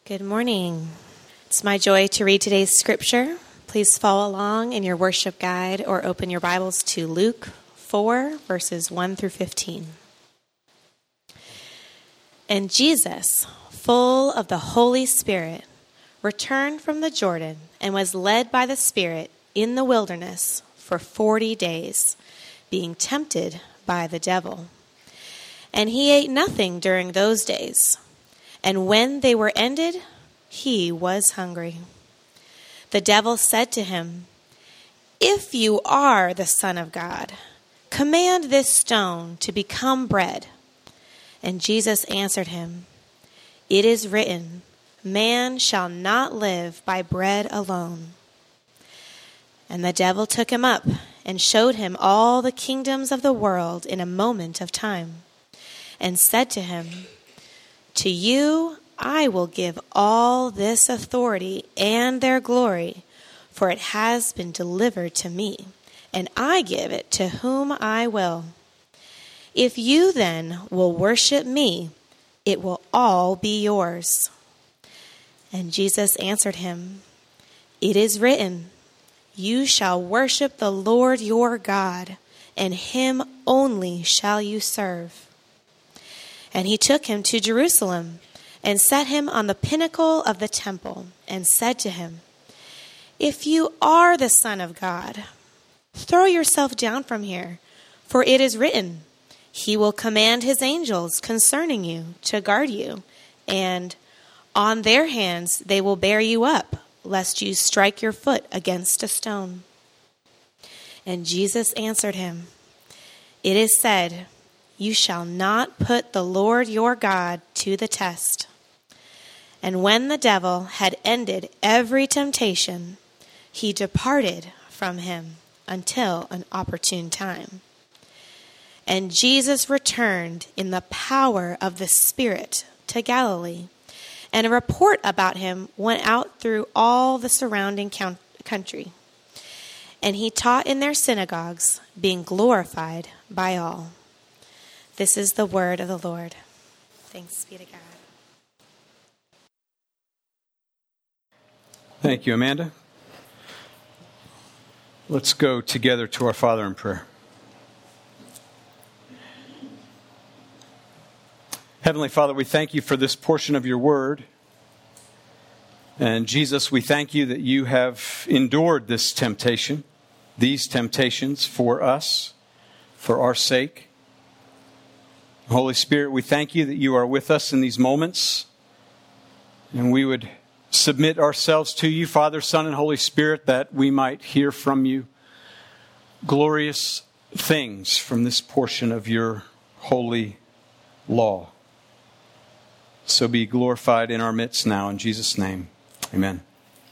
Good morning. It's my joy to read today's scripture. Please follow along in your worship guide or open your Bibles to Luke 4, verses 1 through 15. And Jesus, full of the Holy Spirit, returned from the Jordan and was led by the Spirit in the wilderness for 40 days, being tempted by the devil. And he ate nothing during those days. And when they were ended, he was hungry. The devil said to him, "If you are the Son of God, command this stone to become bread." And Jesus answered him, "It is written, man shall not live by bread alone." And the devil took him up and showed him all the kingdoms of the world in a moment of time, and said to him, "To you I will give all this authority and their glory, for it has been delivered to me, and I give it to whom I will. If you then will worship me, it will all be yours." And Jesus answered him, "It is written, you shall worship the Lord your God, and him only shall you serve." And he took him to Jerusalem and set him on the pinnacle of the temple and said to him, "If you are the Son of God, throw yourself down from here, for it is written, he will command his angels concerning you to guard you, and on their hands they will bear you up, lest you strike your foot against a stone." And Jesus answered him, "It is said, you shall not put the Lord your God to the test." And when the devil had ended every temptation, he departed from him until an opportune time. And Jesus returned in the power of the Spirit to Galilee, and a report about him went out through all the surrounding country. And he taught in their synagogues, being glorified by all. This is the word of the Lord. Thanks be to God. Thank you, Amanda. Let's go together to our Father in prayer. Heavenly Father, we thank you for this portion of your word. And Jesus, we thank you that you have endured this temptation, these temptations for us, for our sake. Holy Spirit, we thank you that you are with us in these moments. And we would submit ourselves to you, Father, Son, and Holy Spirit, that we might hear from you glorious things from this portion of your holy law. So be glorified in our midst now, in Jesus' name. Amen.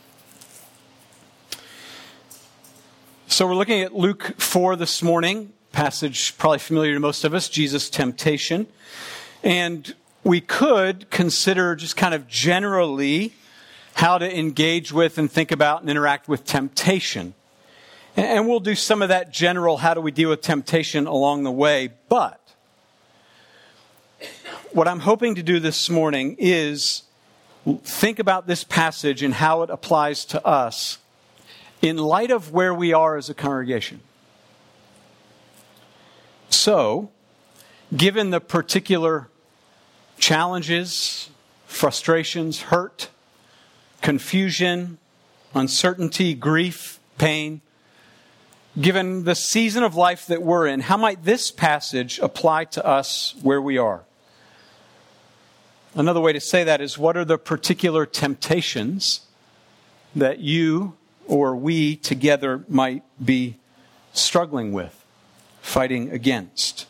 So we're looking at Luke 4 this morning. Passage probably familiar to most of us, Jesus' temptation. And we could consider just kind of generally how to engage with and think about and interact with temptation. And we'll do some of that general, how do we deal with temptation along the way. But what I'm hoping to do this morning is think about this passage and how it applies to us in light of where we are as a congregation. So, given the particular challenges, frustrations, hurt, confusion, uncertainty, grief, pain, given the season of life that we're in, how might this passage apply to us where we are? Another way to say that is, what are the particular temptations that you or we together might be struggling with, fighting against?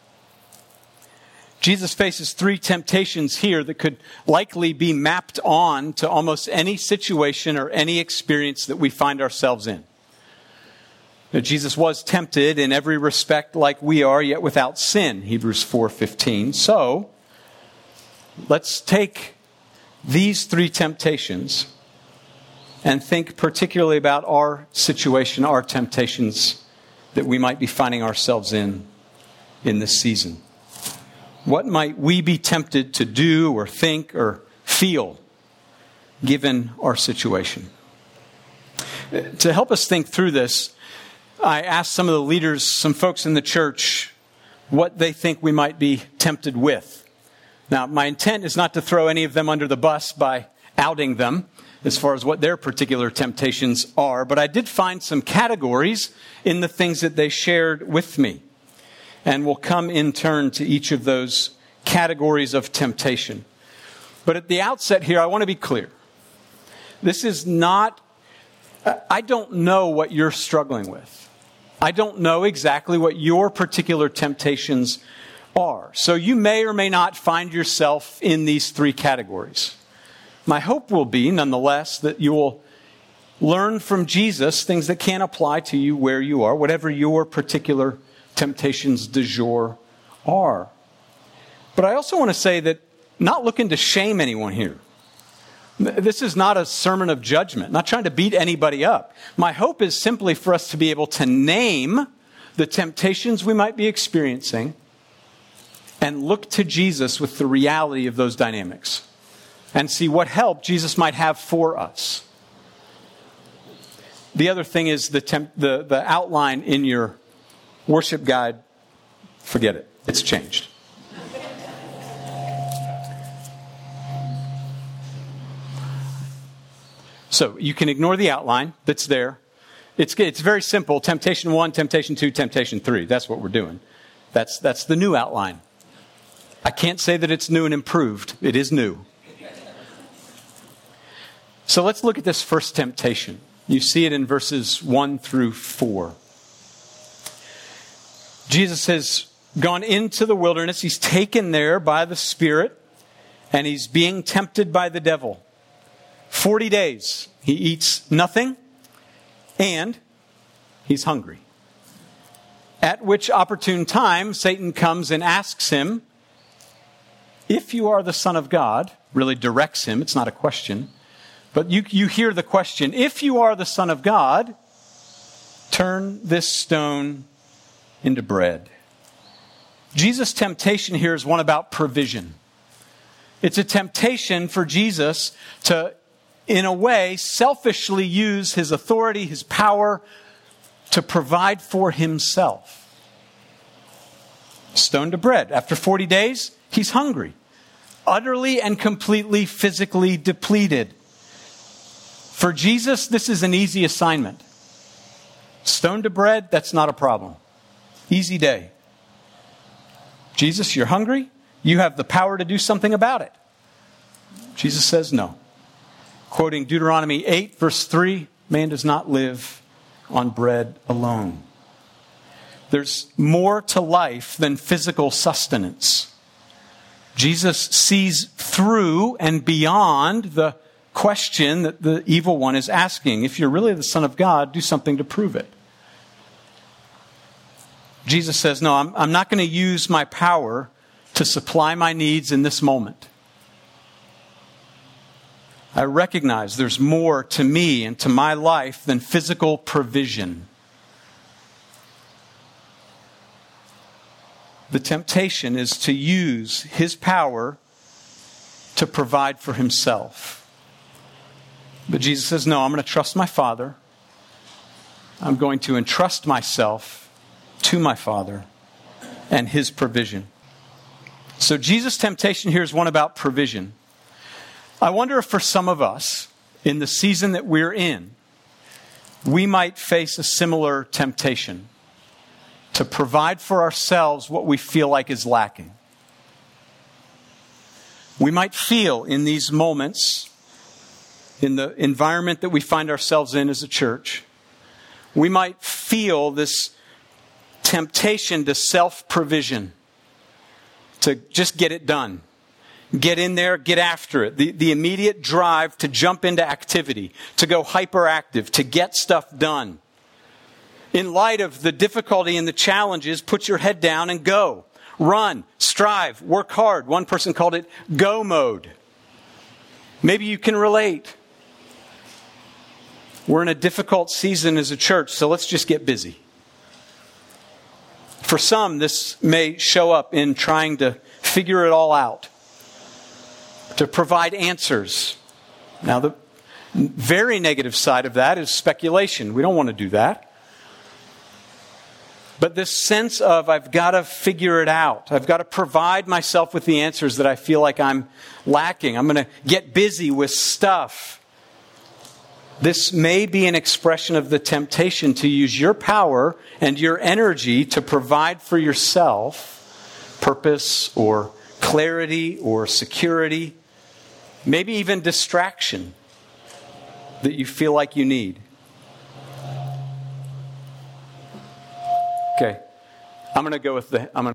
Jesus faces 3 temptations here that could likely be mapped on to almost any situation or any experience that we find ourselves in. Now, Jesus was tempted in every respect like we are, yet without sin, Hebrews 4:15. So, let's take these 3 temptations and think particularly about our situation, our temptations that we might be finding ourselves in this season. What might we be tempted to do or think or feel given our situation. To help us think through this, I asked some of the leaders, some folks in the church, what they think we might be tempted with. Now, my intent is not to throw any of them under the bus by outing them as far as what their particular temptations are, but I did find some categories in the things that they shared with me. And we'll come in turn to each of those categories of temptation. But at the outset here, I want to be clear. This is not, I don't know what you're struggling with. I don't know exactly what your particular temptations are. So you may or may not find yourself in these three categories. My hope will be, nonetheless, that you will learn from Jesus things that can apply to you where you are, whatever your particular temptations du jour are. But I also want to say that not looking to shame anyone here. This is not a sermon of judgment, not trying to beat anybody up. My hope is simply for us to be able to name the temptations we might be experiencing and look to Jesus with the reality of those dynamics and see what help Jesus might have for us. The other thing is the outline in your worship guide. Forget it. It's changed. So you can ignore the outline that's there. It's very simple. Temptation 1, temptation 2, temptation 3. That's what we're doing. That's the new outline. I can't say that it's new and improved. It is new. So let's look at this first temptation. You see it in verses 1 through 4. Jesus has gone into the wilderness. He's taken there by the Spirit, and he's being tempted by the devil. 40 days. He eats nothing, and he's hungry. At which opportune time, Satan comes and asks him, if you are the Son of God, really directs him. It's not a question. But you hear the question, if you are the Son of God, turn this stone into bread. Jesus' temptation here is one about provision. It's a temptation for Jesus to, in a way, selfishly use his authority, his power, to provide for himself. Stone to bread. After 40 days, he's hungry. Utterly and completely physically depleted. For Jesus, this is an easy assignment. Stone to bread, that's not a problem. Easy day. Jesus, you're hungry. You have the power to do something about it. Jesus says no. Quoting Deuteronomy 8, verse 3, man does not live on bread alone. There's more to life than physical sustenance. Jesus sees through and beyond the question that the evil one is asking. If you're really the Son of God, do something to prove it. Jesus says, no, I'm not going to use my power to supply my needs in this moment. I recognize there's more to me and to my life than physical provision. The temptation is to use his power to provide for himself. But Jesus says, no, I'm going to trust my Father. I'm going to entrust myself to my Father and his provision. So Jesus' temptation here is one about provision. I wonder if for some of us, in the season that we're in, we might face a similar temptation to provide for ourselves what we feel like is lacking. We might feel in these moments, in the environment that we find ourselves in as a church, we might feel this temptation to self-provision, to just get it done. Get in there, get after it. The immediate drive to jump into activity, to go hyperactive, to get stuff done. In light of the difficulty and the challenges, put your head down and go. Run, strive, work hard. One person called it go mode. Maybe you can relate. We're in a difficult season as a church, so let's just get busy. For some, this may show up in trying to figure it all out, to provide answers. Now, Very negative side of that is speculation. We don't want to do that. But this sense of I've got to figure it out. I've got to provide myself with the answers that I feel like I'm lacking. I'm going to get busy with stuff. This may be an expression of the temptation to use your power and your energy to provide for yourself purpose or clarity or security, maybe even distraction that you feel like you need. Okay, I'm going to go with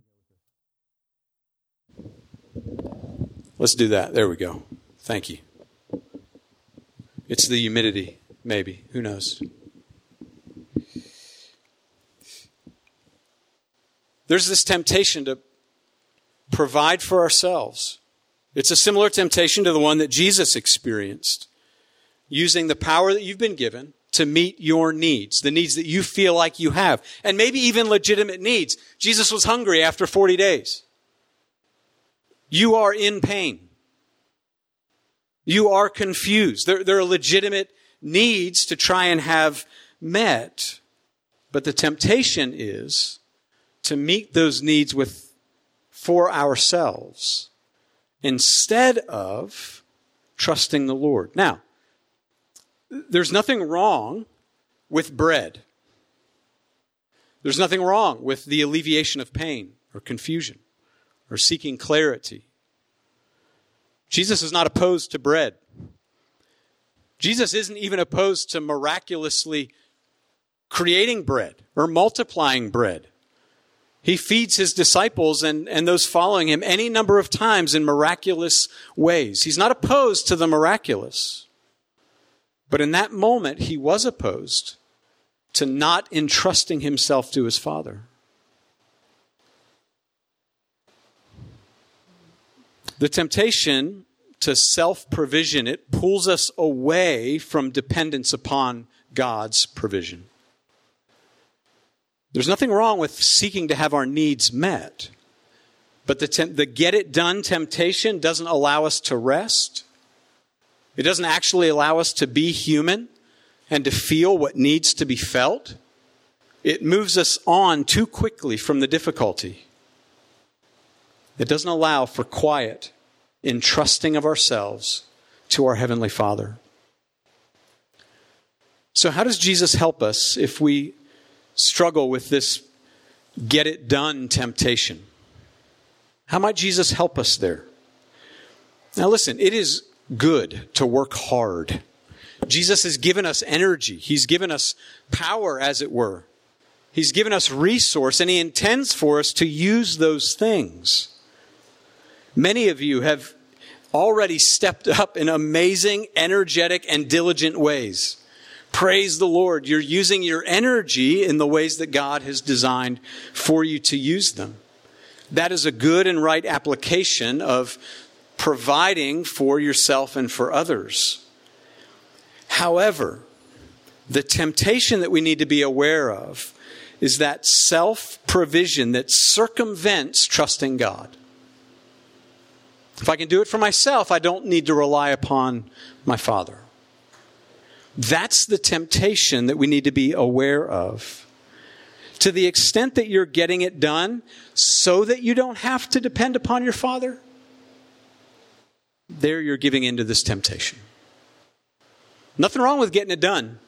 Let's do that. There we go. Thank you. It's the humidity, maybe. Who knows? There's this temptation to provide for ourselves. It's a similar temptation to the one that Jesus experienced, using the power that you've been given to meet your needs, the needs that you feel like you have, and maybe even legitimate needs. Jesus was hungry after 40 days. You are in pain. You are confused. There are legitimate needs to try and have met, but the temptation is to meet those needs for ourselves instead of trusting the Lord. Now, there's nothing wrong with bread. There's nothing wrong with the alleviation of pain or confusion or seeking clarity. Jesus is not opposed to bread. Jesus isn't even opposed to miraculously creating bread or multiplying bread. He feeds his disciples and those following him any number of times in miraculous ways. He's not opposed to the miraculous. But in that moment, he was opposed to not entrusting himself to his Father. The temptation to self-provision, it pulls us away from dependence upon God's provision. There's nothing wrong with seeking to have our needs met. But the get-it-done temptation doesn't allow us to rest. It doesn't actually allow us to be human and to feel what needs to be felt. It moves us on too quickly from the difficulty. It doesn't allow for quiet entrusting of ourselves to our Heavenly Father. So how does Jesus help us if we struggle with this get-it-done temptation? How might Jesus help us there? Now listen, it is good to work hard. Jesus has given us energy. He's given us power, as it were. He's given us resource, and he intends for us to use those things. Many of you have already stepped up in amazing, energetic, and diligent ways. Praise the Lord. You're using your energy in the ways that God has designed for you to use them. That is a good and right application of providing for yourself and for others. However, the temptation that we need to be aware of is that self-provision that circumvents trusting God. If I can do it for myself, I don't need to rely upon my Father. That's the temptation that we need to be aware of. To the extent that you're getting it done so that you don't have to depend upon your Father, there you're giving into this temptation. Nothing wrong with getting it done.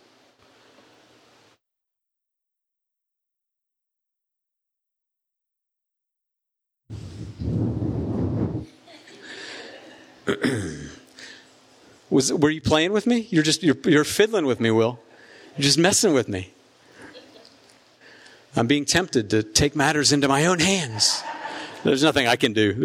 Were you playing with me? You're fiddling with me, Will. You're just messing with me. I'm being tempted to take matters into my own hands. There's nothing I can do.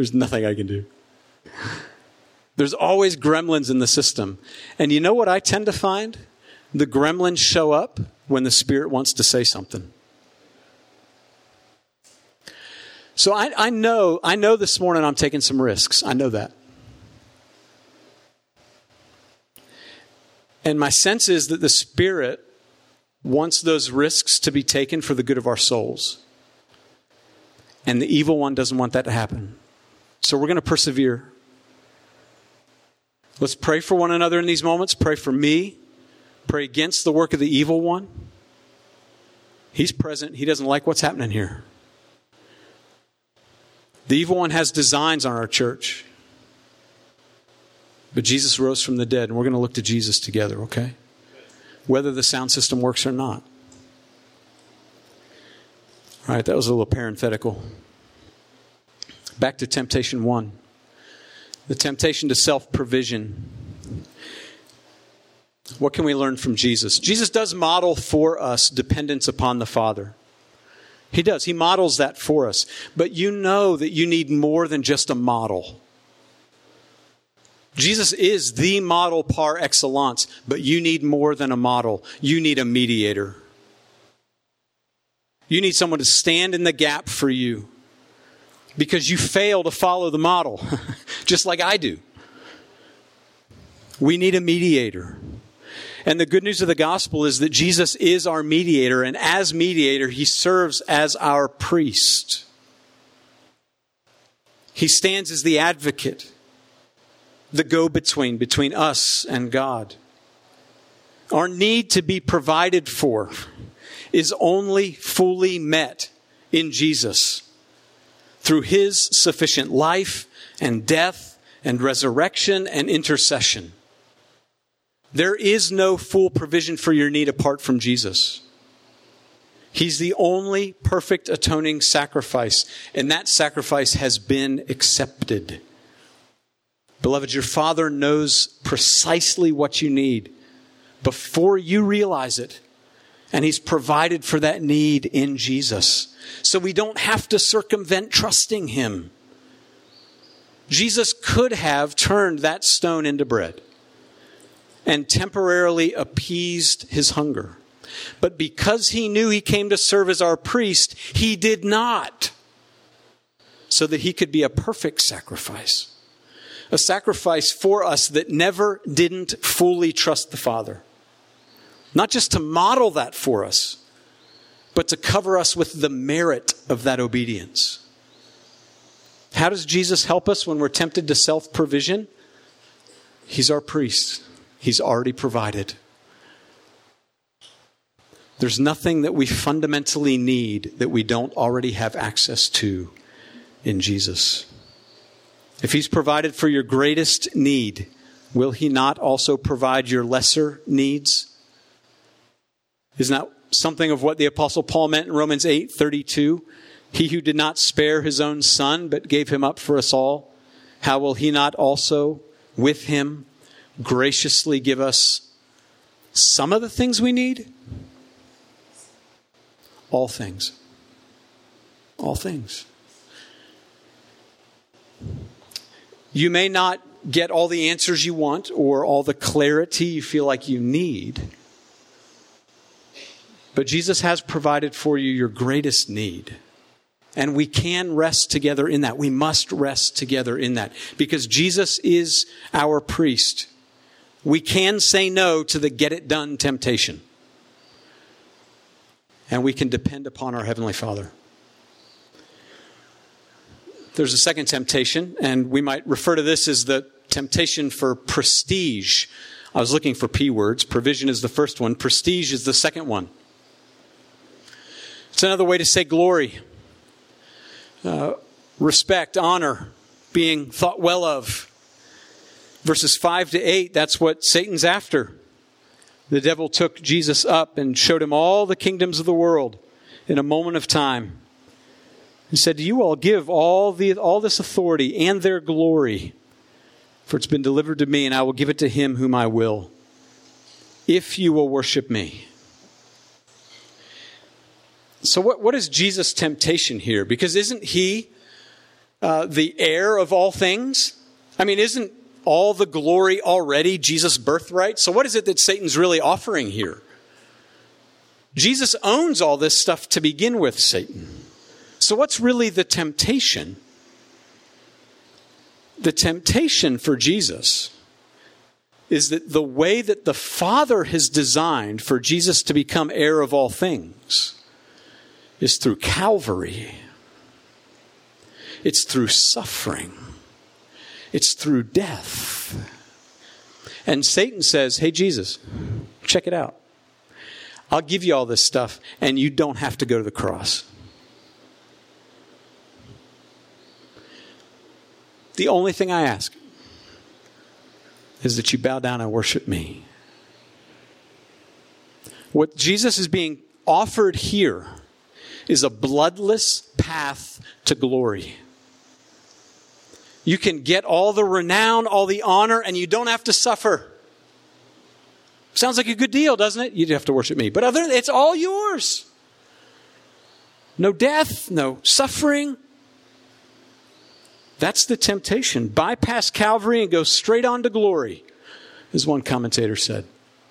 There's always gremlins in the system. And you know what I tend to find? The gremlins show up when the Spirit wants to say something. So I know this morning I'm taking some risks. I know that. And my sense is that the Spirit wants those risks to be taken for the good of our souls. And the evil one doesn't want that to happen. So we're going to persevere. Let's pray for one another in these moments. Pray for me. Pray against the work of the evil one. He's present. He doesn't like what's happening here. The evil one has designs on our church. But Jesus rose from the dead, and we're going to look to Jesus together, okay? Whether the sound system works or not. All right, that was a little parenthetical. Back to temptation 1. The temptation to self-provision. What can we learn from Jesus? Jesus does model for us dependence upon the Father. He does. He models that for us. But you know that you need more than just a model. Jesus is the model par excellence, but you need more than a model. You need a mediator. You need someone to stand in the gap for you because you fail to follow the model, just like I do. We need a mediator. And the good news of the gospel is that Jesus is our mediator, and as mediator, he serves as our priest. He stands as the advocate, the go-between between us and God. Our need to be provided for is only fully met in Jesus through his sufficient life and death and resurrection and intercession. There is no full provision for your need apart from Jesus. He's the only perfect atoning sacrifice, and that sacrifice has been accepted. Beloved, your Father knows precisely what you need before you realize it, and he's provided for that need in Jesus. So we don't have to circumvent trusting him. Jesus could have turned that stone into bread and temporarily appeased his hunger. But because he knew he came to serve as our priest, he did not, so that he could be a perfect sacrifice. A sacrifice for us that never didn't fully trust the Father. Not just to model that for us, but to cover us with the merit of that obedience. How does Jesus help us when we're tempted to self-provision? He's our priest. He's already provided. There's nothing that we fundamentally need that we don't already have access to in Jesus. If he's provided for your greatest need, will he not also provide your lesser needs? Isn't that something of what the Apostle Paul meant in Romans 8:32? He who did not spare his own son, but gave him up for us all, how will he not also with him graciously give us some of the things we need? All things. All things. You may not get all the answers you want or all the clarity you feel like you need, but Jesus has provided for you your greatest need. And we can rest together in that. We must rest together in that. Because Jesus is our priest. We can say no to the get-it-done temptation. And we can depend upon our Heavenly Father. There's a second temptation, and we might refer to this as the temptation for prestige. I was looking for P words. Provision is the first one. Prestige is the second one. It's another way to say glory. Respect, honor, being thought well of. Verses 5-8, that's what Satan's after. The devil took Jesus up and showed him all the kingdoms of the world in a moment of time. He said, "You all give all this authority and their glory, for it's been delivered to me, and I will give it to him whom I will, if you will worship me." So what is Jesus' temptation here? Because isn't he the heir of all things? I mean, isn't all the glory already Jesus' birthright? So what is it that Satan's really offering here? Jesus owns all this stuff to begin with, Satan. So what's really the temptation? The temptation for Jesus is that the way that the Father has designed for Jesus to become heir of all things is through Calvary. It's through suffering. It's through death. And Satan says, hey, Jesus, check it out. I'll give you all this stuff, and you don't have to go to the cross. The only thing I ask is that you bow down and worship me. What Jesus is being offered here is a bloodless path to glory. You can get all the renown, all the honor, and you don't have to suffer. Sounds like a good deal, doesn't it? You have to worship me. But other than that, it's all yours. No death, no suffering. That's the temptation. Bypass Calvary and go straight on to glory, as one commentator said.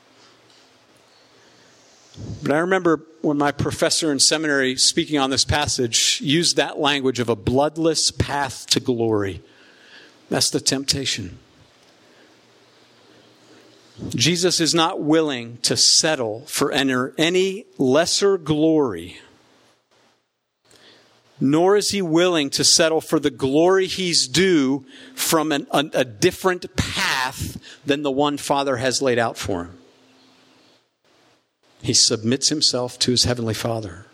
But I remember when my professor in seminary, speaking on this passage, used that language of a bloodless path to glory. That's the temptation. Jesus is not willing to settle for any lesser glory, nor is he willing to settle for the glory he's due from a different path than the one Father has laid out for him. He submits himself to his heavenly Father.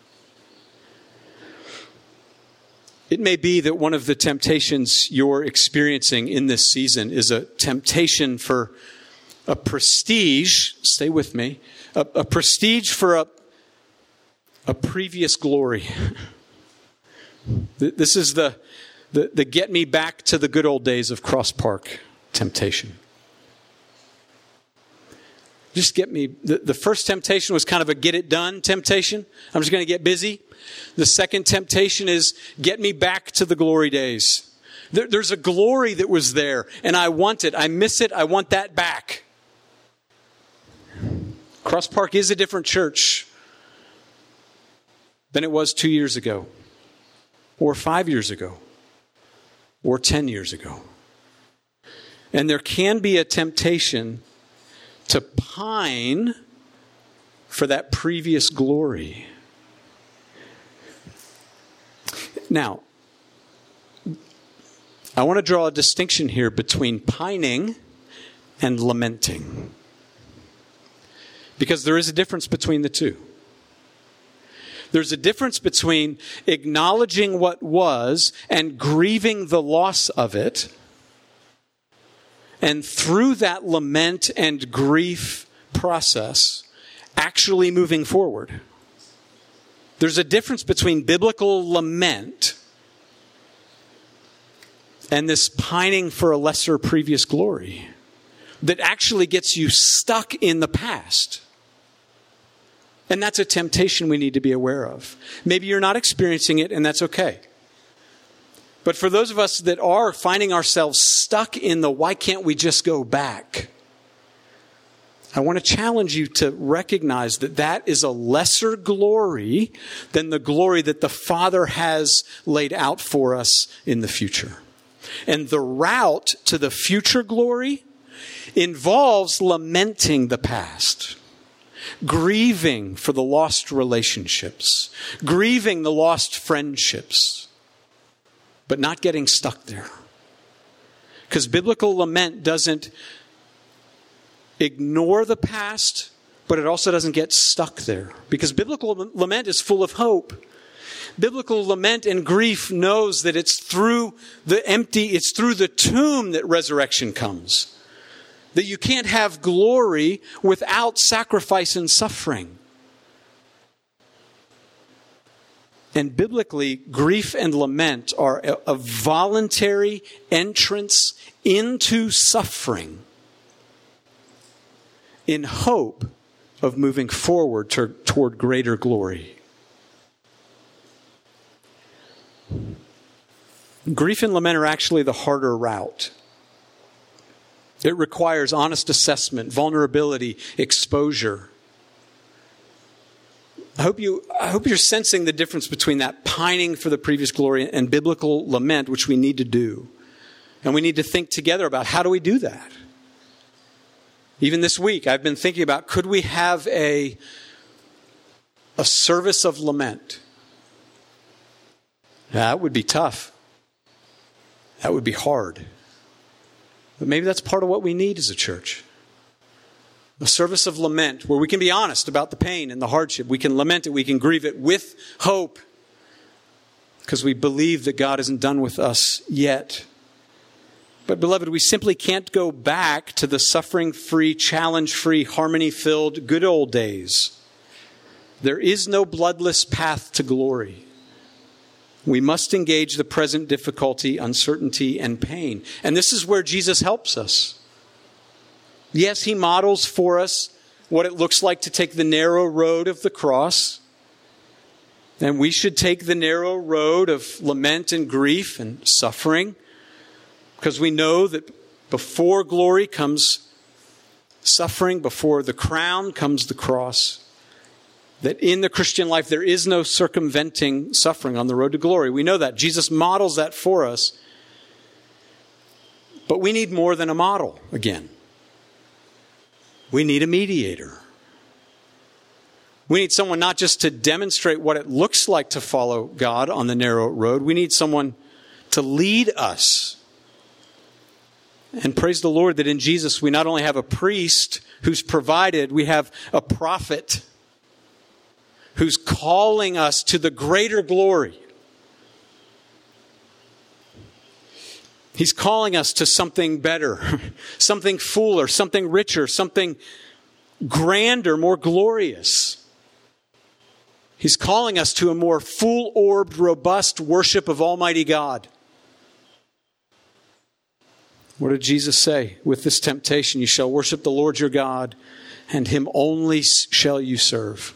It may be that one of the temptations you're experiencing in this season is a temptation for a prestige, stay with me, a prestige for a previous glory. This is the get me back to the good old days of Cross Park temptation. Just get me, the first temptation was kind of a get it done temptation. I'm just going to get busy. The second temptation is get me back to the glory days. There's a glory that was there and I want it. I miss it. I want that back. Cross Park is a different church than it was 2 years ago, or 5 years ago, or 10 years ago. And there can be a temptation to pine for that previous glory. Now, I want to draw a distinction here between pining and lamenting, because there is a difference between the two. There's a difference between acknowledging what was and grieving the loss of it, and through that lament and grief process, actually moving forward. There's a difference between biblical lament and this pining for a lesser previous glory that actually gets you stuck in the past. And that's a temptation we need to be aware of. Maybe you're not experiencing it, and that's okay. But for those of us that are finding ourselves stuck in the why can't we just go back, I want to challenge you to recognize that that is a lesser glory than the glory that the Father has laid out for us in the future. And the route to the future glory involves lamenting the past, grieving for the lost relationships, grieving the lost friendships, but not getting stuck there. Because biblical lament doesn't ignore the past, but it also doesn't get stuck there. Because biblical lament is full of hope. Biblical lament and grief knows that it's through it's through the tomb that resurrection comes. That you can't have glory without sacrifice and suffering. And biblically, grief and lament are a voluntary entrance into suffering in hope of moving forward toward greater glory. Grief and lament are actually the harder route. It requires honest assessment, vulnerability, exposure. I hope you're sensing the difference between that pining for the previous glory and biblical lament, which we need to do. And we need to think together about how do we do that? Even this week, I've been thinking about, could we have a service of lament? That would be tough. That would be hard. But maybe that's part of what we need as a church. A service of lament where we can be honest about the pain and the hardship. We can lament it. We can grieve it with hope because we believe that God isn't done with us yet. But beloved, we simply can't go back to the suffering-free, challenge-free, harmony-filled good old days. There is no bloodless path to glory. We must engage the present difficulty, uncertainty, and pain. And this is where Jesus helps us. Yes, he models for us what it looks like to take the narrow road of the cross. And we should take the narrow road of lament and grief and suffering, because we know that before glory comes suffering, before the crown comes the cross. That in the Christian life there is no circumventing suffering on the road to glory. We know that. Jesus models that for us. But we need more than a model again. We need a mediator. We need someone not just to demonstrate what it looks like to follow God on the narrow road. We need someone to lead us. And praise the Lord that in Jesus we not only have a priest who's provided, we have a prophet who's calling us to the greater glory. He's calling us to something better, something fuller, something richer, something grander, more glorious. He's calling us to a more full-orbed, robust worship of Almighty God. What did Jesus say? With this temptation, you shall worship the Lord your God, and him only shall you serve.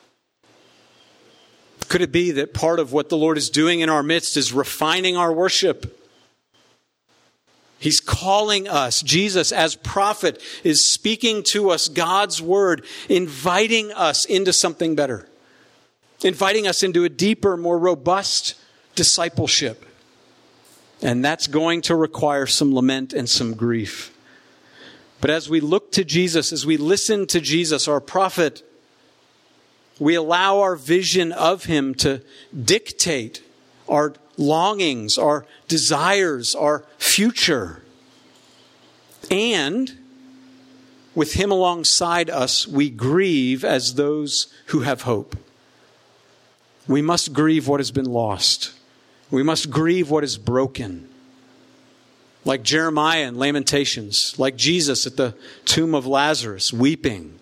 Could it be that part of what the Lord is doing in our midst is refining our worship? He's calling us. Jesus, as prophet, is speaking to us God's word, inviting us into something better, inviting us into a deeper, more robust discipleship. And that's going to require some lament and some grief. But as we look to Jesus, as we listen to Jesus, our prophet, we allow our vision of him to dictate our longings, our desires, our future. And with him alongside us, we grieve as those who have hope. We must grieve what has been lost. We must grieve what is broken. Like Jeremiah in Lamentations, like Jesus at the tomb of Lazarus, weeping.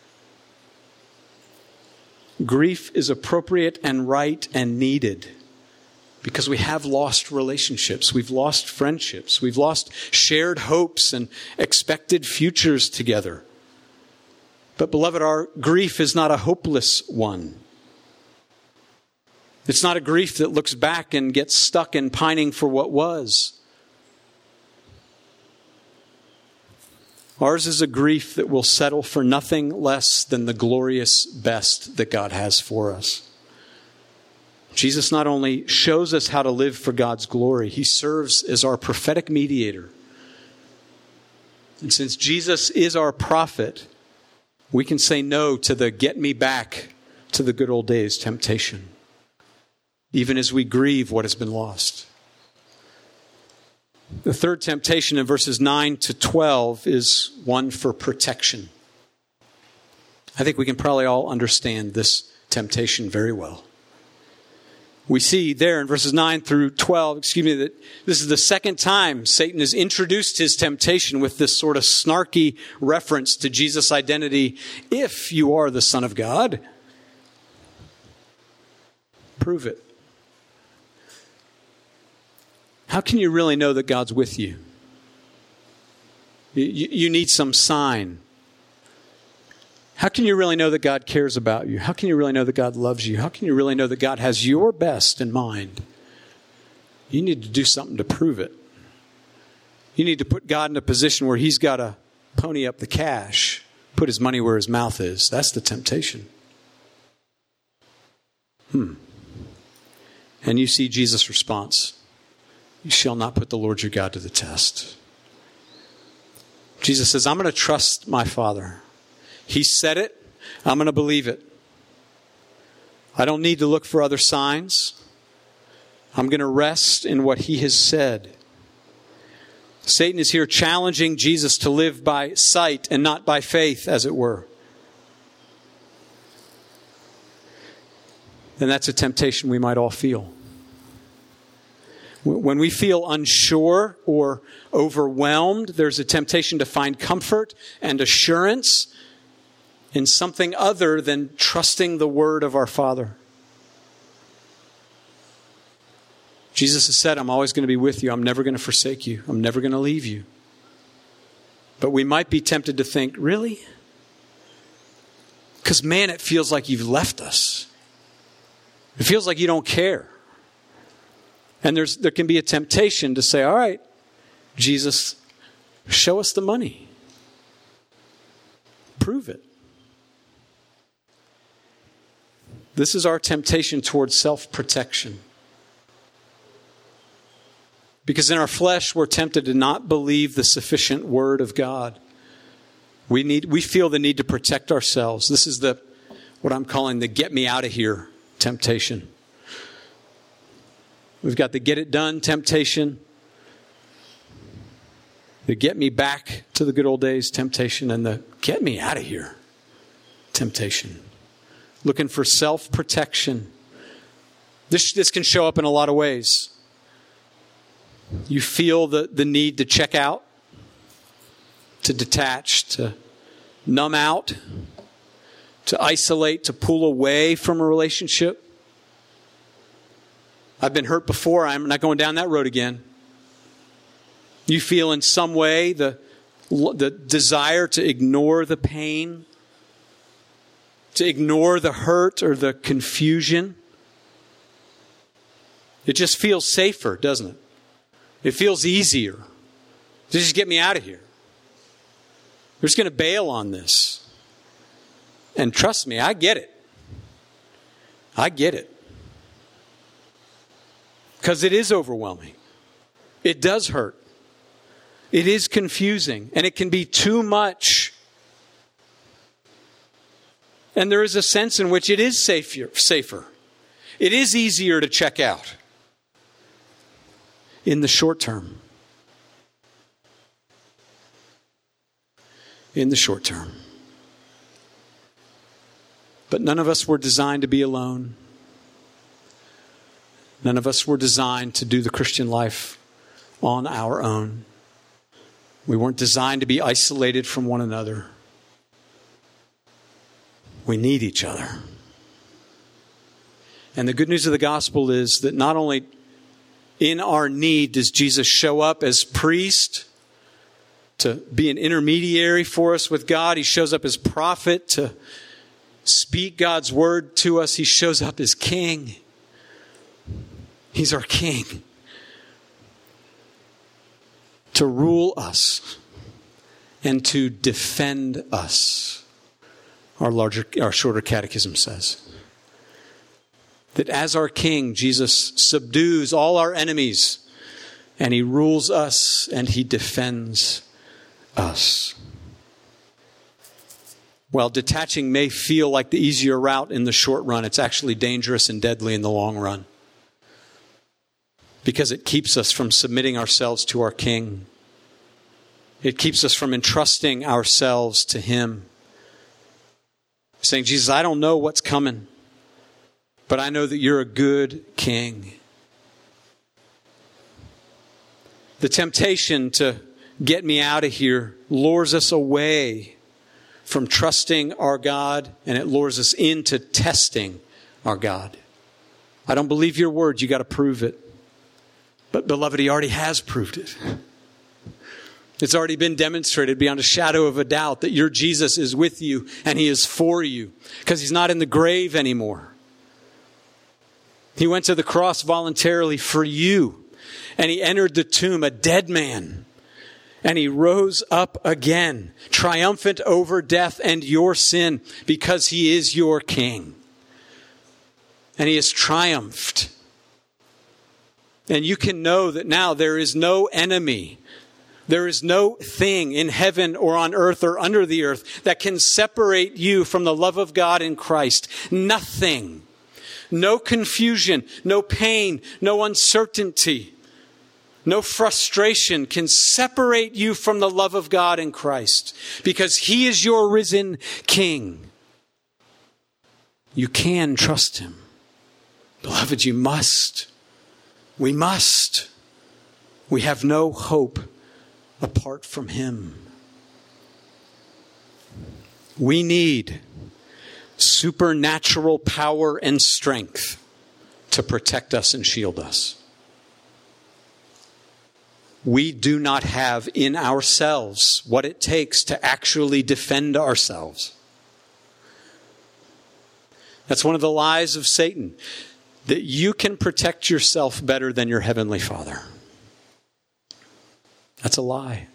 Grief is appropriate and right and needed because we have lost relationships. We've lost friendships. We've lost shared hopes and expected futures together. But beloved, our grief is not a hopeless one. It's not a grief that looks back and gets stuck in pining for what was. Ours is a grief that will settle for nothing less than the glorious best that God has for us. Jesus not only shows us how to live for God's glory, he serves as our prophetic mediator. And since Jesus is our prophet, we can say no to the get me back to the good old days temptation, even as we grieve what has been lost. The third temptation in verses 9 to 12 is one for protection. I think we can probably all understand this temptation very well. We see there in verses 9 through 12, that this is the second time Satan has introduced his temptation with this sort of snarky reference to Jesus' identity. If you are the Son of God, prove it. How can you really know that God's with you? You need some sign. How can you really know that God cares about you? How can you really know that God loves you? How can you really know that God has your best in mind? You need to do something to prove it. You need to put God in a position where he's got to pony up the cash, put his money where his mouth is. That's the temptation. And you see Jesus' response. You shall not put the Lord your God to the test. Jesus says, I'm going to trust my Father. He said it. I'm going to believe it. I don't need to look for other signs. I'm going to rest in what he has said. Satan is here challenging Jesus to live by sight and not by faith, as it were. And that's a temptation we might all feel. When we feel unsure or overwhelmed, there's a temptation to find comfort and assurance in something other than trusting the word of our Father. Jesus has said, I'm always going to be with you. I'm never going to forsake you. I'm never going to leave you. But we might be tempted to think, really? Because man, it feels like you've left us. It feels like you don't care. And there can be a temptation to say, all right, Jesus, show us the money. Prove it. This is our temptation towards self-protection. Because in our flesh, we're tempted to not believe the sufficient word of God. We feel the need to protect ourselves. This is what I'm calling the get me out of here temptation. We've got the get it done temptation, the get me back to the good old days temptation, and the get me out of here temptation. Looking for self-protection. This can show up in a lot of ways. You feel the need to check out, to detach, to numb out, to isolate, to pull away from a relationship. I've been hurt before. I'm not going down that road again. You feel in some way the desire to ignore the pain, to ignore the hurt or the confusion. It just feels safer, doesn't it? It feels easier to just get me out of here. We're just going to bail on this. And trust me, I get it. I get it. Because it is overwhelming. It does hurt. It is confusing. And it can be too much. And there is a sense in which it is safer. It is easier to check out. In the short term. In the short term. But none of us were designed to be alone. None of us were designed to do the Christian life on our own. We weren't designed to be isolated from one another. We need each other. And the good news of the gospel is that not only in our need does Jesus show up as priest to be an intermediary for us with God. He shows up as prophet to speak God's word to us. He shows up as king. He's our king. To rule us and to defend us. Our shorter catechism says. That as our king, Jesus subdues all our enemies and he rules us and he defends us. While detaching may feel like the easier route in the short run, it's actually dangerous and deadly in the long run. Because it keeps us from submitting ourselves to our king. It keeps us from entrusting ourselves to him. Saying, Jesus, I don't know what's coming. But I know that you're a good king. The temptation to get me out of here lures us away from trusting our God, and it lures us into testing our God. I don't believe your word. You got to prove it. But beloved, he already has proved it. It's already been demonstrated beyond a shadow of a doubt that your Jesus is with you and he is for you because he's not in the grave anymore. He went to the cross voluntarily for you. And he entered the tomb, a dead man. And he rose up again, triumphant over death and your sin, because he is your king. And he has triumphed. And you can know that now there is no enemy. There is no thing in heaven or on earth or under the earth that can separate you from the love of God in Christ. Nothing. No confusion, no pain, no uncertainty, No frustration can separate you from the love of God in Christ, because he is your risen King. You can trust him. Beloved, you must. We must. We have no hope apart from him. We need supernatural power and strength to protect us and shield us. We do not have in ourselves what it takes to actually defend ourselves. That's one of the lies of Satan, that you can protect yourself better than your heavenly Father. That's a lie.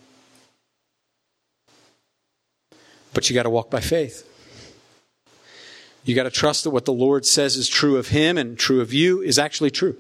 But you got to walk by faith. You got to trust that what the Lord says is true of him and true of you is actually true.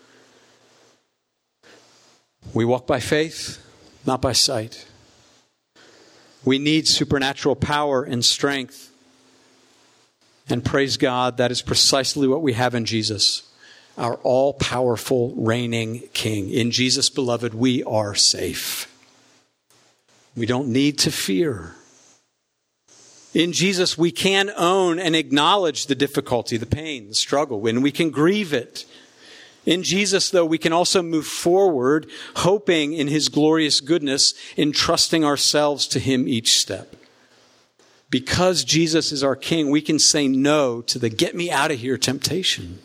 We walk by faith, not by sight. We need supernatural power and strength. And praise God, that is precisely what we have in Jesus, our all-powerful reigning King. In Jesus, beloved, we are safe. We don't need to fear. In Jesus, we can own and acknowledge the difficulty, the pain, the struggle, and we can grieve it. In Jesus, though, we can also move forward, hoping in his glorious goodness, entrusting ourselves to him each step. Because Jesus is our King, we can say no to the get me out of here temptation.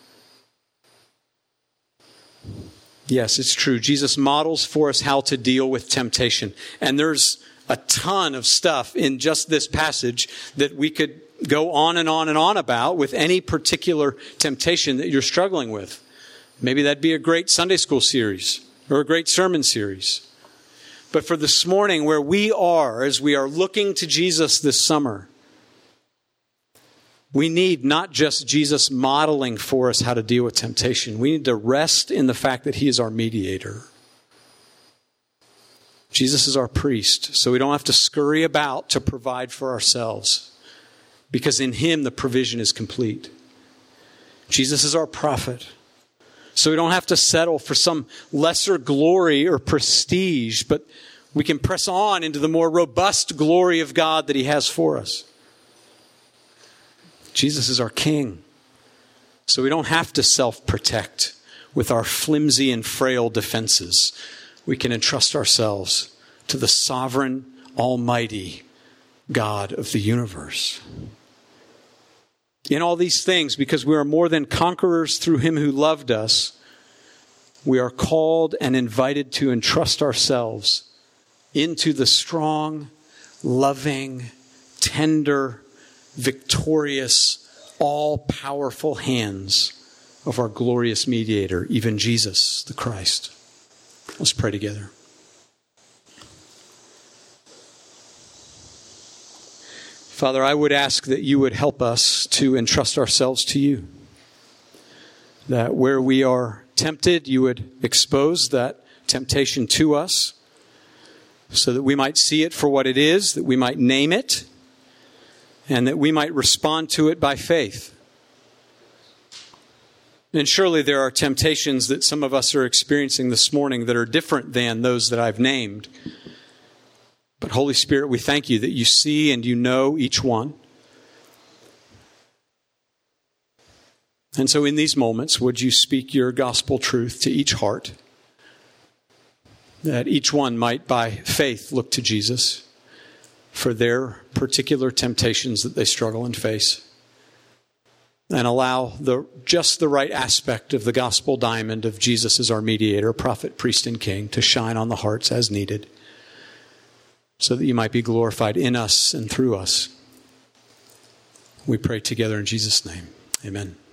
Yes, it's true. Jesus models for us how to deal with temptation. And there's a ton of stuff in just this passage that we could go on and on and on about with any particular temptation that you're struggling with. Maybe that'd be a great Sunday school series or a great sermon series. But for this morning, where we are, as we are looking to Jesus this summer, we need not just Jesus modeling for us how to deal with temptation. We need to rest in the fact that he is our mediator. Jesus is our priest, so we don't have to scurry about to provide for ourselves, because in him the provision is complete. Jesus is our prophet, so we don't have to settle for some lesser glory or prestige, but we can press on into the more robust glory of God that he has for us. Jesus is our King, so we don't have to self-protect with our flimsy and frail defenses. We can entrust ourselves to the sovereign, almighty God of the universe. In all these things, because we are more than conquerors through him who loved us, we are called and invited to entrust ourselves into the strong, loving, tender, victorious, all-powerful hands of our glorious mediator, even Jesus the Christ. Let's pray together. Father, I would ask that you would help us to entrust ourselves to you. That where we are tempted, you would expose that temptation to us so that we might see it for what it is, that we might name it, and that we might respond to it by faith. And surely there are temptations that some of us are experiencing this morning that are different than those that I've named. But Holy Spirit, we thank you that you see and you know each one. And so in these moments, would you speak your gospel truth to each heart, that each one might by faith look to Jesus for their particular temptations that they struggle and face, and allow just the right aspect of the gospel diamond of Jesus as our mediator, prophet, priest, and king to shine on the hearts as needed, so that you might be glorified in us and through us. We pray together in Jesus' name. Amen.